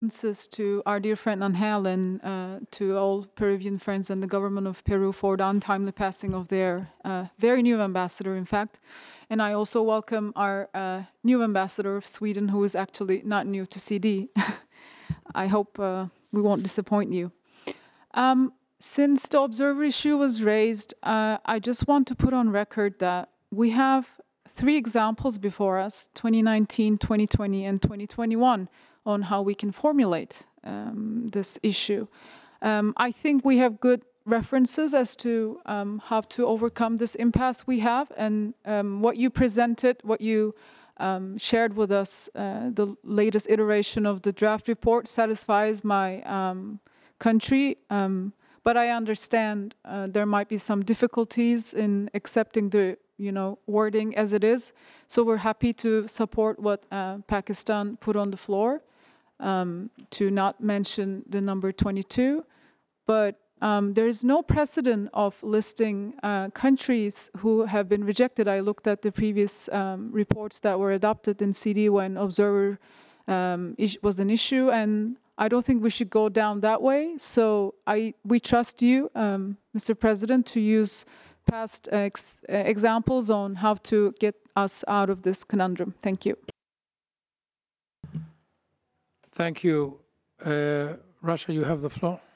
To our dear friend Angel and to all Peruvian friends and the government of Peru for the untimely passing of their very new ambassador, in fact. And I also welcome our new ambassador of Sweden, who is actually not new to CD. I hope we won't disappoint you. Since the observer issue was raised, I just want to put on record that we have three examples before us, 2019, 2020, and 2021, on how we can formulate this issue. I think we have good references as to how to overcome this impasse we have, and what you presented, what you shared with us, the latest iteration of the draft report satisfies my country. But I understand there might be some difficulties in accepting the wording as it is. So we're happy to support what Pakistan put on the floor, to not mention the number 22. But there is no precedent of listing countries who have been rejected. I looked at the previous reports that were adopted in CD when Observer was an issue, and I don't think we should go down that way. So we trust you, Mr. President, to use past examples on how to get us out of this conundrum. Thank you. Thank you. Russia, you have the floor.